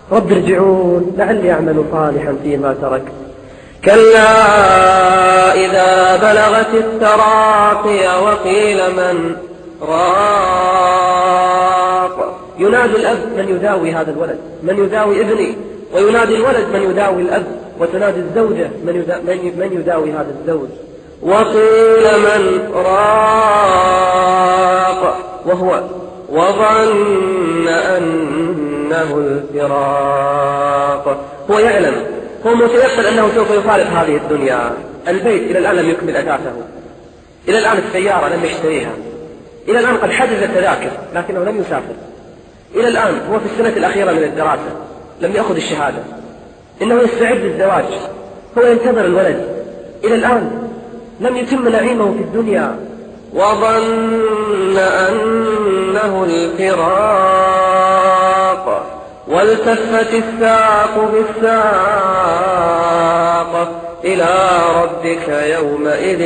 رب ارجعون لعلي أعمل صالحا فيما تركت. كلا إذا بلغت التراقي وقيل من راق. ينادي الأب من يداوي هذا الولد، من يداوي ابني، وينادي الولد من يداوي الأب، وتنادي الزوجة من يداوي هذا الزوج. وقيل من راق وهو وظن أنه الفراق. هو يعلم، هو متيقن أنه سوف يفارق هذه الدنيا. البيت إلى الآن لم يكمل أثاثه، إلى الآن السيارة لم يشتريها، إلى الآن قد حجز التذاكر لكنه لم يسافر، إلى الآن هو في السنة الأخيرة من الدراسة لم يأخذ الشهادة، إنه يستعد للزواج، هو ينتظر الولد، إلى الآن لم يتم نعيمه في الدنيا. وظن أنه الفراق والتفت الساق بالساق إلى ربك يومئذ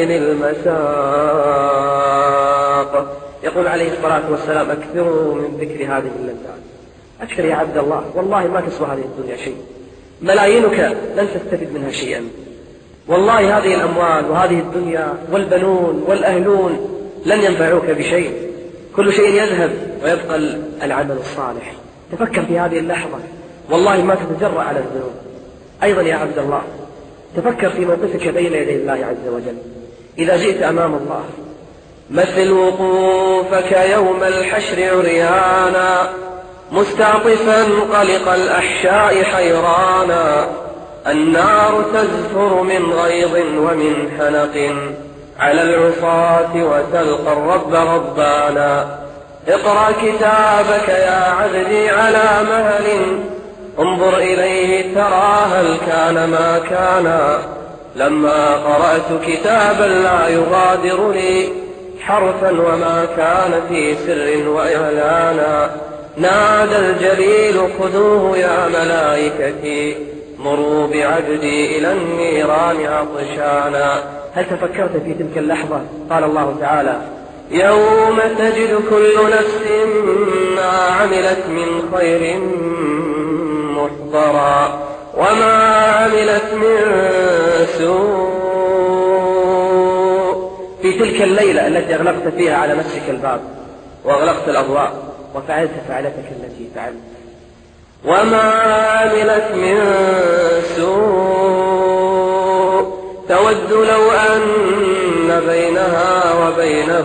المساق. يقول عليه الصلاة والسلام أكثروا من ذكر هذه اللذات. أكثر يا عبد الله، والله ما تسوى هذه الدنيا شيء، ملايينك لن تستفد منها شيئا. والله هذه الأموال وهذه الدنيا والبنون والأهلون لن ينفعوك بشيء، كل شيء يذهب ويبقى العمل الصالح. تفكر في هذه اللحظة، والله ما تتجرأ على الذنوب. أيضا يا عبد الله تفكر في موقفك بين يدي الله عز وجل إذا جئت أمام الله. مثل وقوفك يوم الحشر عريانا مستعطفا قلق الأحشاء حيرانا. النار تزفر من غيظ ومن حنق على العصاة وتلقى الرب ربانا. اقرأ كتابك يا عبدي على مهل، انظر إليه ترى هل كان ما كان. لما قرأت كتابا لا يغادر لي حرفا وما كان في سر وإعلانا. نادى الجليل خذوه يا ملائكتي مروا بعبدي إلى النيران عطشانا. هل تفكرت في تلك اللحظة؟ قال الله تعالى يوم تجد كل نفس ما عملت من خير محضرا وما عملت من سوء. في تلك الليلة التي أغلقت فيها على نفسك الباب وأغلقت الأضواء وفعلت فعلتك التي فعلت وما عملت من سوء، تود لو أن بينها وبينه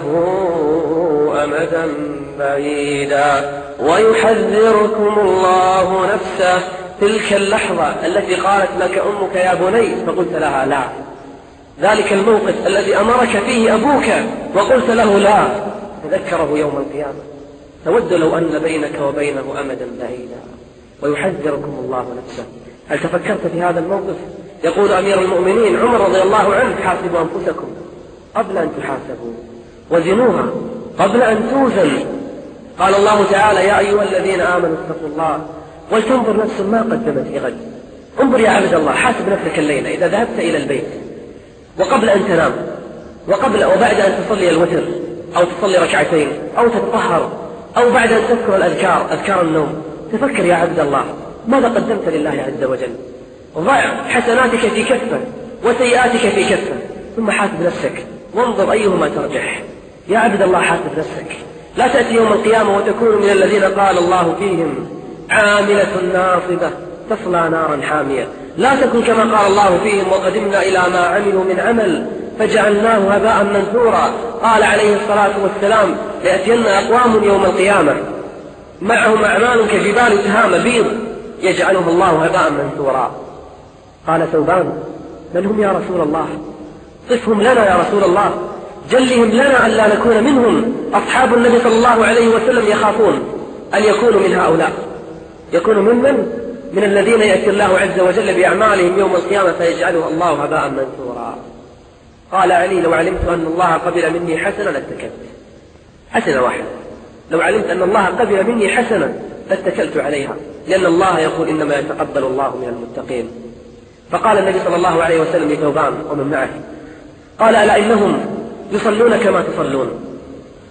أمدا بعيدا ويحذركم الله نفسه. تلك اللحظة التي قالت لك أمك يا بني فقلت لها لا، ذلك الموقف الذي أمرك فيه أبوك وقلت له لا، تذكره يوم القيامة. تود لو أن بينك وبينه أمدا بعيدا ويحذركم الله نفسه. هل تفكرت في هذا الموقف؟ يقول أمير المؤمنين عمر رضي الله عنه حاسبوا أنفسكم قبل أن تحاسبوا وزنوها قبل أن توزن. قال الله تعالى يا أيها الذين آمنوا اتقوا الله ولتنظر نفس ما قدمت لغد. انظر يا عبد الله، حاسب نفسك الليلة إذا ذهبت إلى البيت وقبل أن تنام وبعد أن تصلي الوتر أو تصلي ركعتين أو تتطهر أو بعد أن تذكر أذكار النوم، تفكر يا عبد الله ماذا قدمت لله عز وجل. ضع حسناتك في كفة وسيئاتك في كفة ثم حاسب نفسك وانظر أيهما ترجح. يا عبد الله حاسب نفسك، لا تأتي يوم القيامة وتكون من الذين قال الله فيهم عاملة ناصبة تصلى نارا حامية. لا تكن كما قال الله فيهم وقدمنا إلى ما عملوا من عمل فجعلناه هباء منثورا. قال عليه الصلاة والسلام ليأتين أقوام يوم القيامة معهم أعمال كجبال تهام بيض يجعله الله هباء منثورا. قال ثوبان من هم يا رسول الله؟ صفهم لنا يا رسول الله، جلهم لنا أن لا نكون منهم. أصحاب النبي صلى الله عليه وسلم يخافون أن يكونوا من هؤلاء، يكونوا من الذين يأتي الله عز وجل بأعمالهم يوم القيامة فيجعله الله هباء منثورا. قال علي لو علمت أن الله قبل مني حسنة لاتكلت، حسنة واحدة، لو علمت أن الله قبل مني حسنة لاتكلت عليها، لأن الله يقول إنما يتقبل الله من المتقين. فقال النبي صلى الله عليه وسلم لثوبان ومن معه قال ألا إنهم يصلون كما تصلون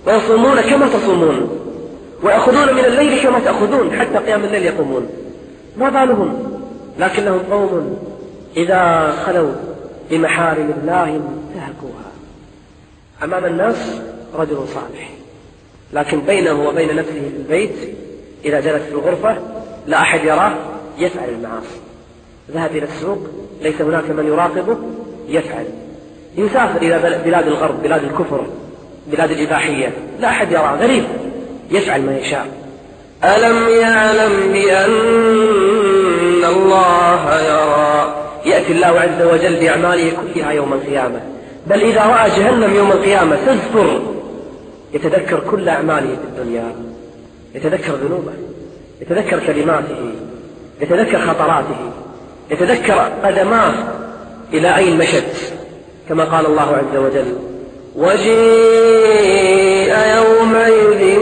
ويصومون كما تصومون ويأخذون من الليل كما تأخذون حتى قيام الليل يقومون. ما بالهم، لكنهم قوم إذا خلوا بمحارم الله انتهكوها. أمام الناس رجل صالح، لكن بينه وبين نفسه في البيت إذا جلس في الغرفة لا أحد يراه يفعل المعاصي. ذهب إلى السوق ليس هناك من يراقبه يفعل. يسافر إلى بلاد الغرب، بلاد الكفر، بلاد الإباحية، لا أحد يراه، غريب، يفعل ما يشاء. ألم يعلم بأن الله يرى. يأتي الله عز وجل بأعماله كلها يوم القيامة، بل إذا رأى جهنم يوم القيامة تزفر يتذكر كل أعماله في الدنيا، يتذكر ذنوبه، يتذكر كلماته، يتذكر خطراته، يتذكر قدماه إلى أين مشت، كما قال الله عز وجل: وجيء يومئذ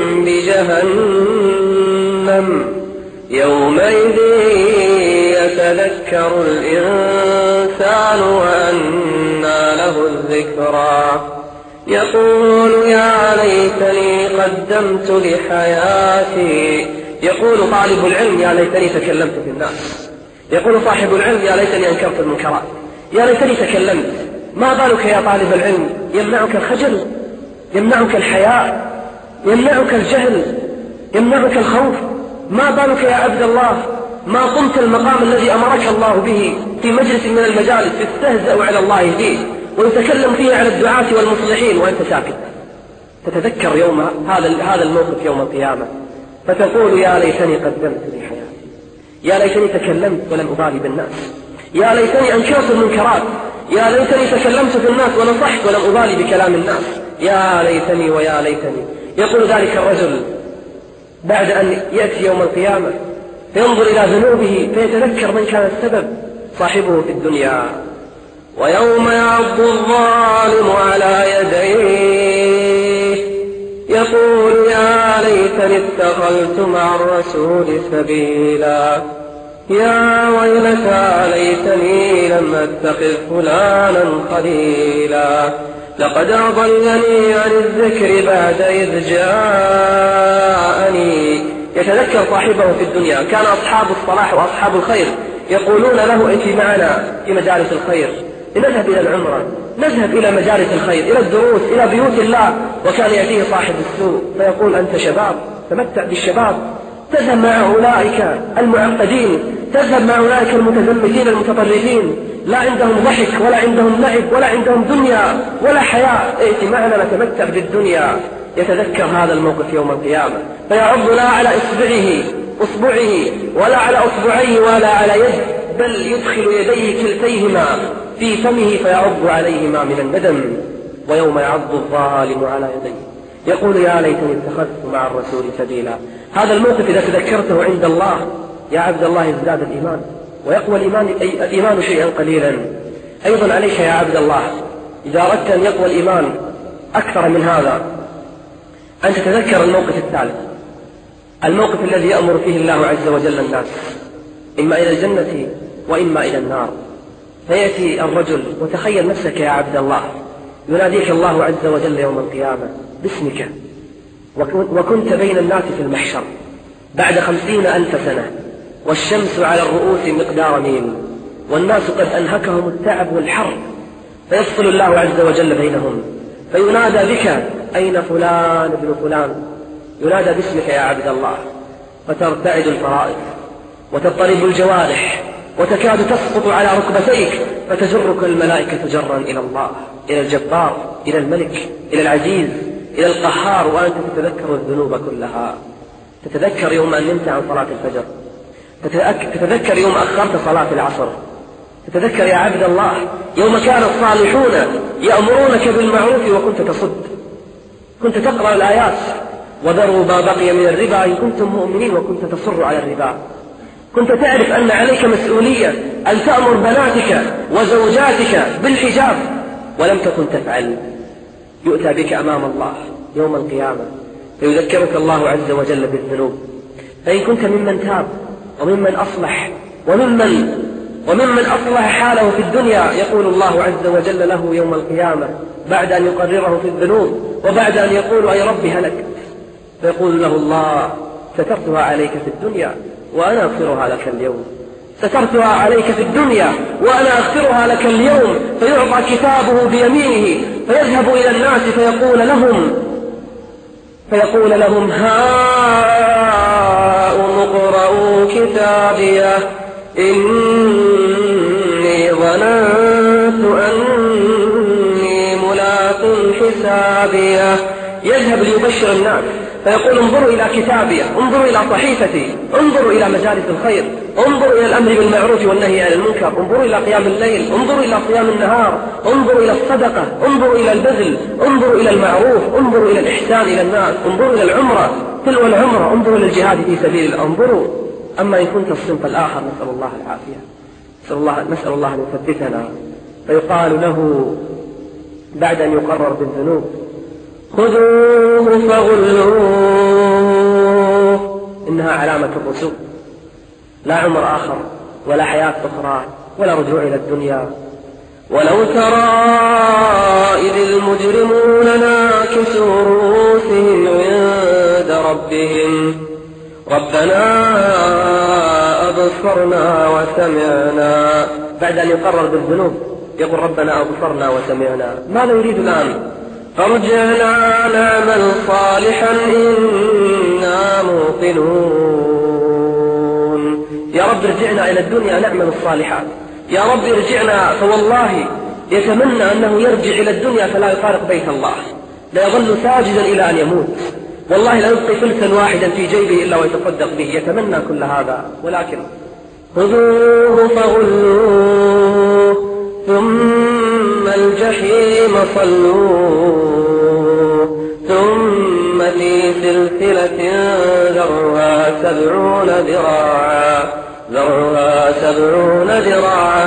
بجهنم يومئذ يتذكر الإنسان وأنى له الذكرى يقول يا ليتني قدمت لحياتي. يقول طالب العلم: يا ليتني تكلمت في الناس. يقول صاحب العلم: يا ليتني أنكرت المنكرات، يا ليتني تكلمت. ما بالك يا طالب العلم؟ يمنعك الخجل، يمنعك الحياء، يمنعك الجهل، يمنعك الخوف. ما بالك يا عبد الله ما قمت المقام الذي أمرك الله به في مجلس من المجالس تستهزأ على الله فيه ويتكلم فيه على الدعاة والمصلحين وأنت ساكت؟ تتذكر يوم هذا الموقف يوم القيامة فتقول: يا ليتني قدمت لحياتي، يا ليتني تكلمت ولم أبالي بالناس، يا ليتني أنكرت المنكرات، يا ليتني تكلمت في الناس ونصحت ولم أبالي بكلام الناس، يا ليتني ويا ليتني. يقول ذلك الرجل بعد أن يأتي يوم القيامة فينظر إلى ذنوبه فيتذكر من كان السبب، صاحبه في الدنيا. ويوم يعض الظالم على يديه يقول يا ليتني اتخذت مع الرسول سبيلا يا ويلتى ليتني لم أتخذ فلانا خليلا لقد أضلني عن الذكر بعد إذ جاءني. يتذكر صاحبه في الدنيا. كان أصحاب الصلاح وأصحاب الخير يقولون له: ائت معنا في مجالس الخير، لنذهب إلى العمرة، نذهب إلى مجالس الخير، إلى الدروس، إلى بيوت الله. وكان يأتيه صاحب السوء فيقول: أنت شباب، تمتع بالشباب، تذهب مع أولئك المعقدين، تذهب مع أولئك المتزمتين المتطرفين، لا عندهم ضحك ولا عندهم لعب ولا عندهم دنيا ولا حياة، ائت معنا نتمتع بالدنيا. يتذكر هذا الموقف يوم القيامة فيعض لا على أصبعه ولا على أصبعيه ولا على يد، بل يدخل يديه كلتيهما في فمه فيعض عليهما من الندم. ويوم يعض الظالم على يديه يقول: يا ليتني اتخذت مع الرسول سبيلا. هذا الموقف إذا تذكرته عند الله يا عبد الله ازداد الإيمان، ويقوى الإيمان شيئا قليلا. أيضا عليك يا عبد الله إذا أردت أن يقوى الإيمان أكثر من هذا أن تتذكر الموقف الثالث، الموقف الذي يأمر فيه الله عز وجل الناس إما إلى الجنة وإما إلى النار. فيأتي الرجل، وتخيل نفسك يا عبد الله يناديك الله عز وجل يوم القيامة باسمك، وكنت بين الناس في المحشر بعد 50,000 سنة، والشمس على الرؤوس مقدار ميل، والناس قد أنهكهم التعب والحر، فيفصل الله عز وجل بينهم فينادى بك: أين فلان ابن فلان؟ ينادى باسمك يا عبد الله، فترتعد الفرائض وتضطرب الجوارح وتكاد تسقط على ركبتيك، فتجرك الملائكة جرا إلى الله، إلى الجبار، إلى الملك، إلى العزيز، إلى القهار، وأنت تتذكر الذنوب كلها. تتذكر يوم أن نمت عن صلاة الفجر، تتذكر يوم أخرت صلاة العصر، تتذكر يا عبد الله يوم كان الصالحون يأمرونك بالمعروف وكنت تصد، كنت تقرأ الآيات: وذروا ما بقي من الربا إن كنتم مؤمنين، وكنت تصر على الربا. كنت تعرف أن عليك مسؤولية أن تأمر بناتك وزوجاتك بالحجاب ولم تكن تفعل. يؤتى بك أمام الله يوم القيامة فيذكرك الله عز وجل بالذنوب، فإن كنت ممن تاب وممن أصلح وممن أصلح حاله في الدنيا، يقول الله عز وجل له يوم القيامة بعد أن يقرره في الذنوب وبعد أن يقول: أي رب هلكت، فيقول له الله: سترتها عليك في الدنيا وأنا أغفرها لك اليوم، سترتها عليك في الدنيا وأنا أغفرها لك اليوم. فيعطى كتابه بيمينه فيذهب إلى الناس فيقول لهم هاؤم اقرءوا كتابيه إني ظننت أني ملاق حسابيه. يذهب ليبشر الناس فيقول انظروا إلى كتابي، انظروا إلى صحيفتي، انظروا إلى مجالس الخير، انظروا إلى الأمر بالمعروف والنهي عن المنكر، انظروا إلى قيام الليل، انظروا إلى صيام النهار، انظروا إلى الصدقة، انظروا إلى البذل، انظروا إلى المعروف، انظروا إلى الإحسان إلى الناس، انظروا إلى العمرة تلو العمرة، انظروا إلى الجهاد في سبيل الله، انظروا. أما إن كنت الصنف الآخر نسأل الله العافية، نسأل الله أن يثبتنا. فيقال له بعد أن يقرر بالذنوب خذوه فغلوه، إنها علامة الرسول، لا عمر آخر ولا حياة أخرى ولا رجوع إلى الدنيا. ولو ترى إذ المجرمون ناكسوا رؤوسهم عند ربهم ربنا أبصرنا وسمعنا. بعد أن يقرر بالذنوب يقول ربنا أبصرنا وسمعنا، ماذا يريد الآن؟ فارجعنا نعمل صالحا إنا موقنون. يا رب ارجعنا إلى الدنيا نعمل الصالحات، يا رب ارجعنا. فوالله يتمنى أنه يرجع إلى الدنيا فلا يفارق بيت الله، لا يظل ساجدا إلى أن يموت، والله لا يبقي فلسا واحدا في جيبه إلا ويتصدق به، يتمنى كل هذا. ولكن خذوه فغلوه ثم الجحيم صلوه ثم في سلسلة ذرعها 70 ذراعا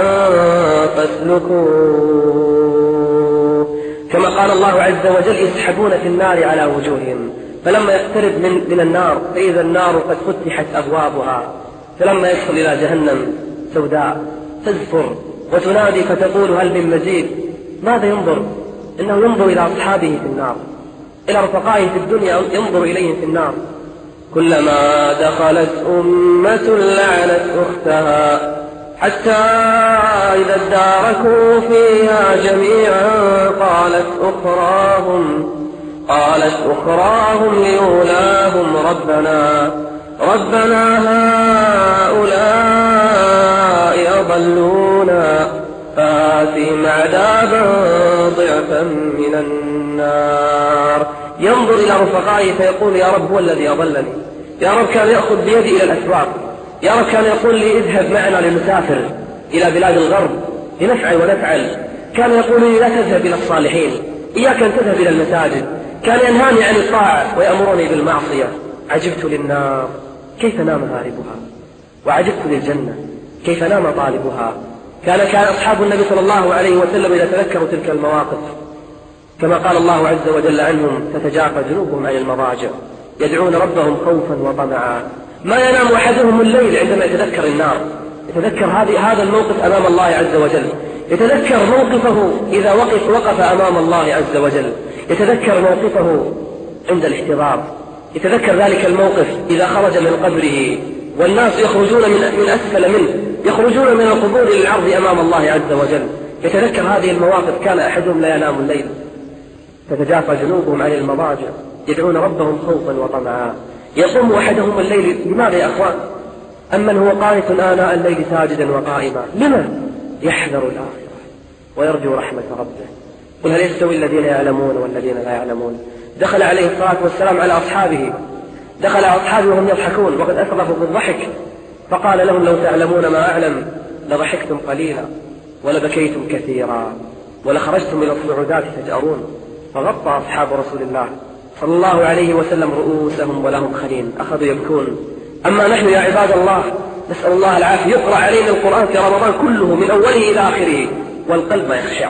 فاسلكوه. كما قال الله عز وجل يسحبون في النار على وجوههم، فلما يقترب من النار فإذا النار قد فتحت أبوابها، فلما يدخل إلى جهنم سوداء تزفر وتنادي فتقول هل من مزيد. ماذا ينظر؟ إنه ينظر إلى أصحابه في النار، إلى رفقائه في الدنيا ينظر إليهم في النار. كلما دخلت أمة لعنت أختها حتى إذا اداركوا فيها جميعا قالت أخراهم لأولاهم ربنا هؤلاء أضلونا فآتهم عذابا ضعفا من النار. ينظر إلى رفقائه فيقول يا رب هو الذي أضلني، يا رب كان يأخذ بيدي إلى الأسواق، يا رب كان يقول لي اذهب معنا لنسافر إلى بلاد الغرب لنفعل ونفعل، كان يقول لي لا تذهب إلى الصالحين، إياك أن تذهب إلى المساجد، كان ينهاني عن الطاعة ويأمرني بالمعصية. عجبت للنار كيف نام هاربها، وعجبت للجنة كيف نام طالبها. كان أصحاب النبي صلى الله عليه وسلم إذا تذكروا تلك المواقف كما قال الله عز وجل عنهم تتجافى جنوبهم عن المضاجع يدعون ربهم خوفا وطمعا. ما ينام أحدهم الليل عندما يتذكر النار، يتذكر هذا الموقف أمام الله عز وجل، يتذكر موقفه إذا وقف أمام الله عز وجل، يتذكر موقفه عند الاحتضار، يتذكر ذلك الموقف إذا خرج من قبره والناس يخرجون من أسفل منه، يخرجون من القبور للعرض أمام الله عز وجل، يتذكر هذه المواقف. كان أحدهم لا ينام الليل تتجافى جنوبهم عن المضاجع يدعون ربهم خوفا وطمعا. يقوم أحدهم الليل، لماذا يا أخوان؟ أمن هو قانت آناء الليل ساجدا وقائما، لمن؟ يحذر الآخرة ويرجو رحمة ربه. قل هل يستوي الذين يعلمون والذين لا يعلمون؟ دخل عليه الصلاة والسلام على أصحابه، دخل على أصحابه وهم يضحكون وقد أسرفوا بالضحك، فقال لهم لو تعلمون ما أعلم لضحكتم قليلا ولبكيتم كثيرا ولخرجتم إلى الصعودات تجأرون. فغطى أصحاب رسول الله صلى الله عليه وسلم رؤوسهم ولهم خلين، أخذوا يبكون. أما نحن يا عباد الله نسأل الله العافية، يقرأ علينا القرآن في رمضان كله من أوله إلى آخره والقلب ما يخشع،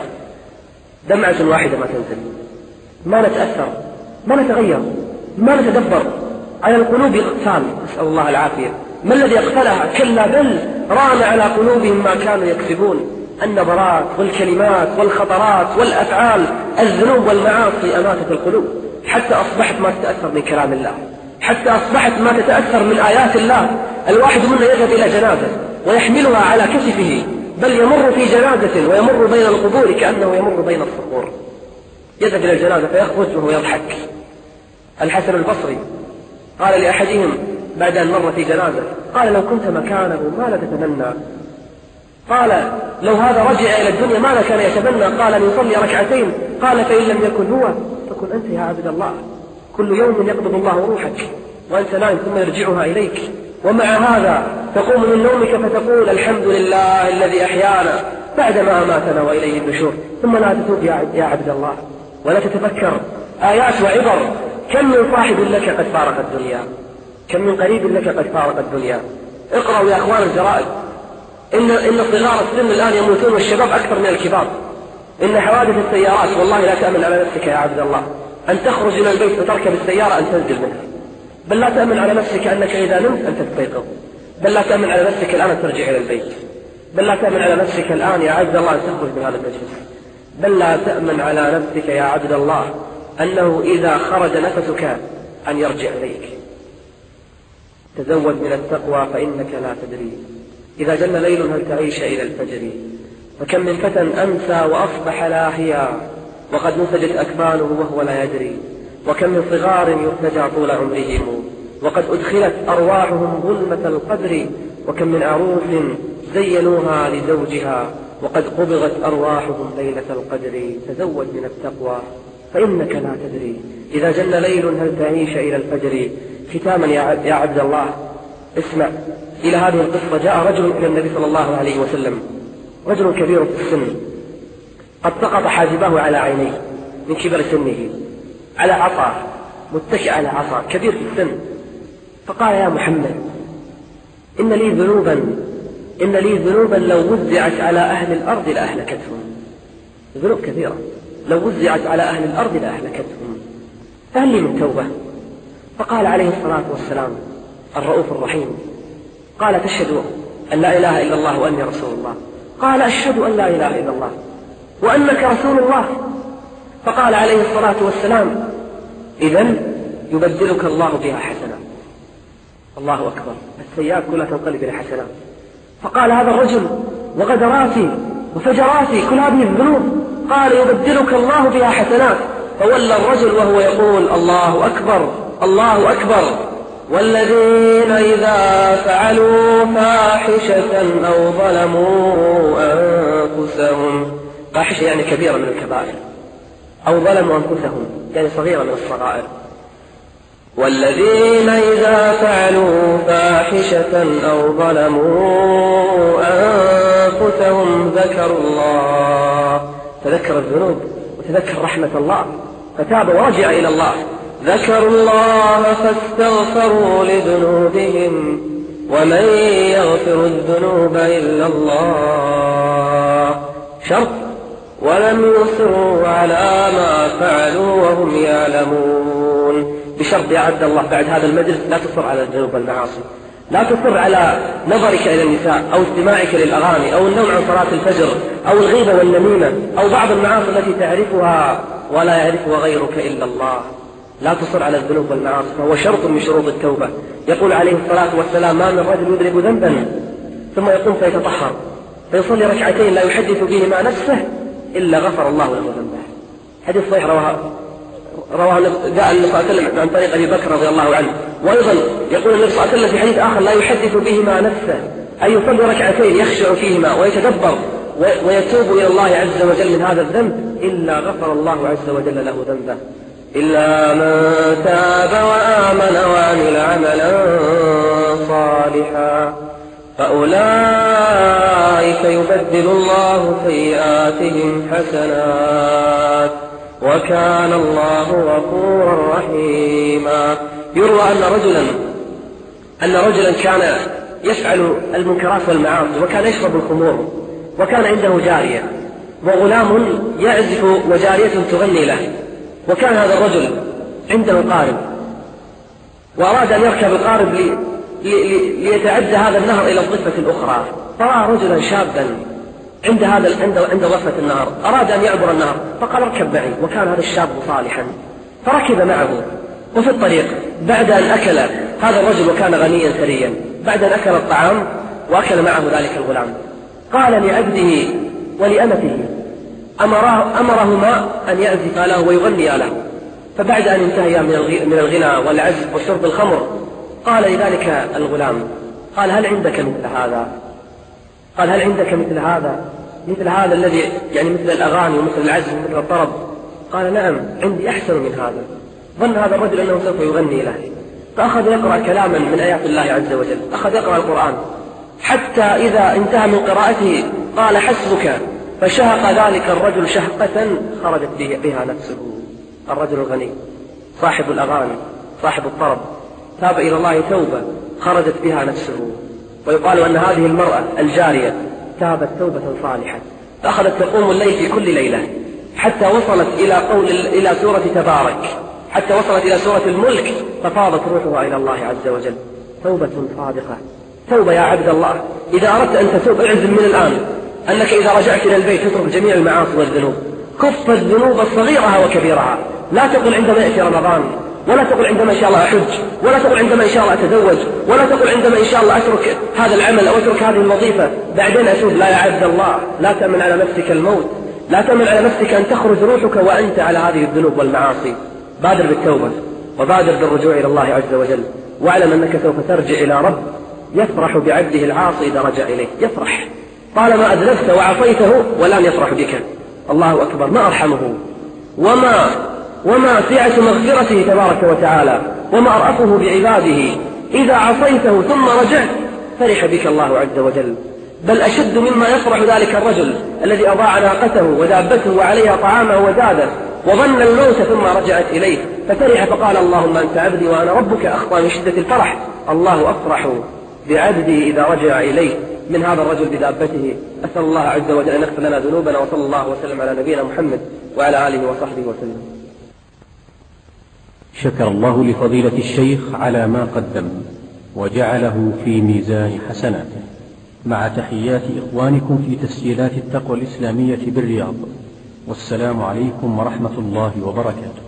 دمعة واحدة ما تنزل، ما نتأثر، ما نتغير، ما نتدبر. على القلوب إقفال، نسأل الله العافية. ما الذي أقفلها؟ كلا بل ران على قلوبهم ما كانوا يكسبون. النظرات والكلمات والخطرات والأفعال، الذنوب والمعاصي أماتت القلوب حتى أصبحت ما تتأثر من كلام الله، حتى أصبحت ما تتأثر من آيات الله. الواحد منا يذهب إلى جنازة ويحملها على كتفه، بل يمر في جنازة ويمر بين القبور كأنه يمر بين الصخور. يذهب إلى الجنازة فيخرج وهو يضحك. الحسن البصري قال لأحدهم بعد أن مر في جنازة، قال: لو كنت مكانه ماذا تتمنى؟ قال: لو هذا رجع إلى الدنيا ماذا كان يتمنى؟ قال: أن يصلي ركعتين. قال: فإن لم يكن هو فكن أنت يا عبد الله. كل يوم يقبض الله روحك وأنت نائم ثم يرجعها إليك، ومع هذا تقوم من نومك فتقول: الحمد لله الذي أحيانا بعدما أماتنا وإليه النشور. ثم لا تتوب يا عبد الله ولا تتفكر آيات وعبر. كم من صاحب لك قد فارق الدنيا، كم من قريب لك قد فارق الدنيا. اقرأوا يا أخوان الجرائد، إن صغار السن الآن يموتون والشباب أكثر من الكبار. إن حوادث السيارات والله لا تأمن على نفسك يا عبد الله أن تخرج إلى البيت وتركب السيارة أن تنزل منها، بل لا تأمن على نفسك أنك إذا نمت أن تستيقظ، بل لا تأمن على نفسك الآن أن ترجع إلى البيت، بل لا تأمن على نفسك الآن يا عبد الله أن تخرج من هذا المجلس، بل لا تأمن على نفسك يا عبد الله أنه إذا خرج نفسك أن يرجع إليك. تزود من التقوى فإنك لا تدري إذا جن ليل هل تعيش إلى الفجر. وكم من فتى أمسى وأصبح لاهيا وقد نسجت أكفانه وهو لا يدري. وكم من صغار يرتجى طول عمرهم وقد أدخلت أرواحهم ظلمة القبر. وكم من عروس زينوها لزوجها وقد قبضت أرواحهم ليلة القدر. تزود من التقوى فإنك لا تدري إذا جن ليل هل تعيش إلى الفجر. ختاما يا عبد الله اسمع إلى هذه القصة. جاء رجل إلى النبي صلى الله عليه وسلم، رجل كبير في السن قد سقط حاجبه على عينيه من كبر سنه، على عصا، متكئ على عصا، كبير في السن. فقال: يا محمد، إن لي ذنوبا لو وزعت على أهل الأرض لأهلكتهم. ذنوب كثيرة لو وزعت على أهل الأرض لأهلكتهم، فهل لي من توبة؟ فقال عليه الصلاة والسلام الرؤوف الرحيم، قال: تشهد أن لا إله إلا الله وأني رسول الله؟ قال: أشهد أن لا إله إلا الله وأنك رسول الله. فقال عليه الصلاة والسلام: إذن يبدلك الله بها حسنات. الله أكبر، السيئات كلها تنقلب إلى حسنات. فقال هذا الرجل: وغدراتي وفجراتي كل هذه الذنوب. قال: يبدلك الله بها حسنات. فولى الرجل وهو يقول: الله أكبر الله أكبر. والذين إذا فعلوا فاحشة أو ظلموا أنفسهم، فاحشة يعني كبيرة من الكبائر، أو ظلموا أنفسهم يعني صغيرة من الصغائر. والذين إذا فعلوا فاحشة أو ظلموا أنفسهم ذكروا الله، تذكر الذنوب وتذكر رحمة الله فتاب ورجع إلى الله. ذكروا الله فاستغفروا لذنوبهم ومن يغفر الذنوب إلا الله. شرط: ولم يصروا على ما فعلوا وهم يعلمون. بشرط يا عبد الله بعد هذا المجلس لا تصر على الذنوب والمعاصي، لا تصر على نظرك إلى النساء أو استماعك للأغاني أو النوم عن صلاة الفجر أو الغيبة والنميمة أو بعض المعاصي التي تعرفها ولا يعرفها غيرك إلا الله. لا تصر على الذنوب والمعاصي، فهو شرط من شروط التوبة. يقول عليه الصلاة والسلام: ما من رجل يذنب ذنبا ثم يقوم فيتطهر فيصلي ركعتين لا يحدث بهما نفسه إلا غفر الله له ذنبه. حديث صحيح رواه جاء النبي صلى الله عليه وسلم عن طريق أبي بكر رضي الله عنه. وأيضا يقول النبي صلى الله عليه وسلم في حديث آخر: لا يحدث بهما نفسه، أي يصلي ركعتين يخشع فيهما ويتدبر ويتوب إلى الله عز وجل من هذا الذنب إلا غفر الله عز وجل له ذنبه. إلا من تاب وآمن وعمل عملا صالحا فأولئك يبدل الله سيئاتهم حسنات وكان الله غفورا رحيما. يروى أن رجلا كان يفعل المنكرات والمعاصي وكان يشرب الخمور، وكان عنده جارية وغلام يعزف وجارية تغني له. وكان هذا الرجل عنده قارب وأراد أن يركب القارب ليتعدى هذا النهر إلى الضفة الأخرى، فرأى رجلا شابا عند ضفة النهر أراد أن يعبر النهر، فقال: اركب معي. وكان هذا الشاب صالحا فركب معه، وفي الطريق بعد أن أكل هذا الرجل وكان غنيا ثريا، بعد أن أكل الطعام وأكل معه ذلك الغلام، قال لعبده ولأمته أمرهما أن يعزفا له ويغنيا له. فبعد أن انتهيا من الغنى والعزف وشرب الخمر قال لذلك الغلام، قال هل عندك مثل هذا؟ قال هل عندك مثل هذا الذي يعني مثل الأغاني ومثل العزف ومثل الطرب؟ قال نعم عندي أحسن من هذا. ظن هذا الرجل أنه سوف يغني له، فأخذ يقرأ كلاما من آيات الله عز وجل، أخذ يقرأ القرآن حتى إذا انتهى من قراءته قال حسبك، فشهق ذلك الرجل شهقة خرجت بها نفسه. الرجل الغني صاحب الأغاني صاحب الطرب تاب إلى الله توبة خرجت بها نفسه. ويقال أن هذه المرأة الجارية تابت توبة صالحة، فأخذت تقوم الليل في كل ليلة حتى وصلت إلى سورة تبارك، حتى وصلت إلى سورة الملك، ففاضت روحها إلى الله عز وجل. توبة صادقة. توبة يا عبد الله، إذا أردت أن تتوب اعزم من الآن أنك إذا رجعت إلى البيت تترك جميع المعاصي والذنوب، كف الذنوب صغيرها وكبيرها. لا تقل عندما يأتي رمضان، ولا تقل عندما إن شاء الله أحج، ولا تقل عندما إن شاء الله أتزوج، ولا تقل عندما إن شاء الله أترك هذا العمل أو أترك هذه الوظيفة بعدين أتوب. لا يا عبد الله، لا تأمن على نفسك الموت، لا تأمن على نفسك أن تخرج روحك وأنت على هذه الذنوب والمعاصي. بادر بالتوبة وبادر بالرجوع إلى الله عز وجل، واعلم أنك سوف ترجع إلى رب يفرح بعبده العاصي إذا رجع إليه. يفرح طالما أذنبت وعصيته ولن يفرح بك. الله أكبر، ما أرحمه وما سعة مغفرته تبارك وتعالى وما أرأفه بعباده. إذا عصيته ثم رجعت فرح بك الله عز وجل، بل أشد مما يفرح ذلك الرجل الذي أضاع ناقته ودابته وعليها طعامه وزاده وظن الموت ثم رجعت إليه ففرح فقال اللهم أنت عبدي وأنا ربك، أخطأ من شدة الفرح. الله أفرح بعبدي إذا رجع إليه من هذا الرجل بدابته. أسأل الله عز وجل أن يغفر لنا ذنوبنا، وصلى الله وسلم على نبينا محمد وعلى آله وصحبه وسلم. شكر الله لفضيلة الشيخ على ما قدم وجعله في ميزان حسناته، مع تحيات إخوانكم في تسجيلات التقوى الإسلامية بالرياض، والسلام عليكم ورحمة الله وبركاته.